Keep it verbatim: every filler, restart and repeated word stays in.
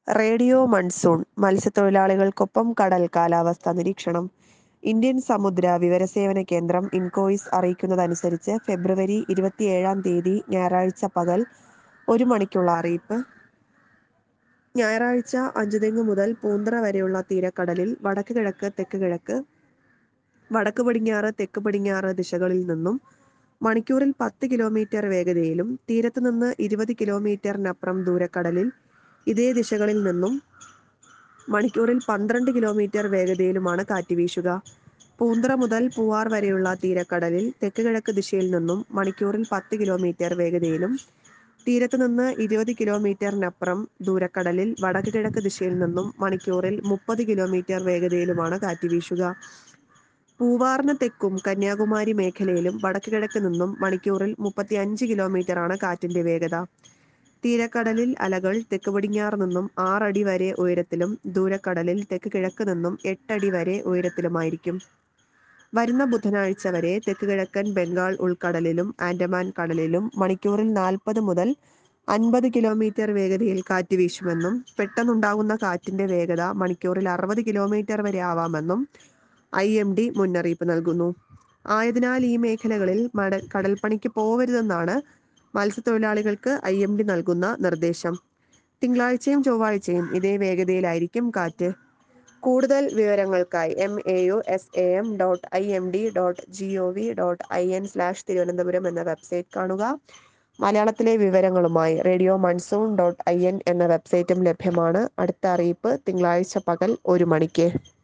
Radio monsoon മത്സ്യത്തൊഴിലാളികൾക്കൊപ്പം കടൽ കാലാവസ്ഥാ നിരീക്ഷണം. ഇന്ത്യൻ സമുദ്ര വിവരസേവന കേന്ദ്രം ഇൻകോയിസ് അറിയിക്കുന്നതനുസരിച്ച് ഫെബ്രുവരി ഇരുപത്തിയേഴാം തീയതി ഞായറാഴ്ച പകൽ ഒരു മണിക്കുള്ള അറിയിപ്പ്. ഞായറാഴ്ച അഞ്ചുതെങ്ങ് മുതൽ പൂന്തറ വരെയുള്ള തീരക്കടലിൽ വടക്ക് കിഴക്ക് തെക്ക് കിഴക്ക് വടക്ക് പടിഞ്ഞാറ് തെക്ക് പടിഞ്ഞാറ് ദിശകളിൽ നിന്നും മണിക്കൂറിൽ പത്ത് കിലോമീറ്റർ വേഗതയിലും തീരത്ത് നിന്ന് ഇരുപത് കിലോമീറ്ററിനപ്പുറം ദൂരക്കടലിൽ ഇതേ ദിശകളിൽ നിന്നും മണിക്കൂറിൽ പന്ത്രണ്ട് കിലോമീറ്റർ വേഗതയിലുമാണ് കാറ്റ് വീശുക. പൂന്തറ മുതൽ പൂവാർ വരെയുള്ള തീരക്കടലിൽ തെക്ക് കിഴക്ക് ദിശയിൽ നിന്നും മണിക്കൂറിൽ പത്ത് കിലോമീറ്റർ വേഗതയിലും തീരത്ത് നിന്ന് ഇരുപത് കിലോമീറ്ററിനപ്പുറം ദൂരക്കടലിൽ വടക്ക് കിഴക്ക് ദിശയിൽ നിന്നും മണിക്കൂറിൽ മുപ്പത് കിലോമീറ്റർ വേഗതയിലുമാണ് കാറ്റ് വീശുക. പൂവാറിന് തെക്കും കന്യാകുമാരി മേഖലയിലും വടക്ക് കിഴക്ക് നിന്നും മണിക്കൂറിൽ മുപ്പത്തി അഞ്ച് കിലോമീറ്ററാണ് കാറ്റിന്റെ വേഗത. തീരക്കടലിൽ അലകൾ തെക്ക് പടിഞ്ഞാറ് നിന്നും ആറടി വരെ ഉയരത്തിലും ദൂരക്കടലിൽ തെക്ക് കിഴക്ക് നിന്നും എട്ടടി വരെ ഉയരത്തിലുമായിരിക്കും. വരുന്ന ബുധനാഴ്ച വരെ തെക്ക് കിഴക്കൻ ബംഗാൾ ഉൾക്കടലിലും ആൻഡമാൻ കടലിലും മണിക്കൂറിൽ നാൽപ്പത് മുതൽ അൻപത് കിലോമീറ്റർ വേഗതയിൽ കാറ്റ് വീശുമെന്നും പെട്ടെന്നുണ്ടാകുന്ന കാറ്റിന്റെ വേഗത മണിക്കൂറിൽ അറുപത് കിലോമീറ്റർ വരെ ആവാമെന്നും ഐ എം ഡി മുന്നറിയിപ്പ് നൽകുന്നു. ആയതിനാൽ ഈ മേഖലകളിൽ മട കടൽപ്പണിക്ക് പോവരുതെന്നാണ് മത്സ്യത്തൊഴിലാളികൾക്ക് ഐ എം ഡി നൽകുന്ന നിർദ്ദേശം. തിങ്കളാഴ്ചയും ചൊവ്വാഴ്ചയും ഇതേ വേഗതയിലായിരിക്കും കാറ്റ്. കൂടുതൽ വിവരങ്ങൾക്കായി M A U S A M dot I M D dot G O V dot I N slash Thiruvananthapuram എന്ന വെബ്സൈറ്റ് കാണുക. മലയാളത്തിലെ വിവരങ്ങളുമായി radio monsoon dot I N എന്ന വെബ്സൈറ്റും ലഭ്യമാണ്. അടുത്ത അറിയിപ്പ് തിങ്കളാഴ്ച പകൽ ഒരു മണിക്ക്.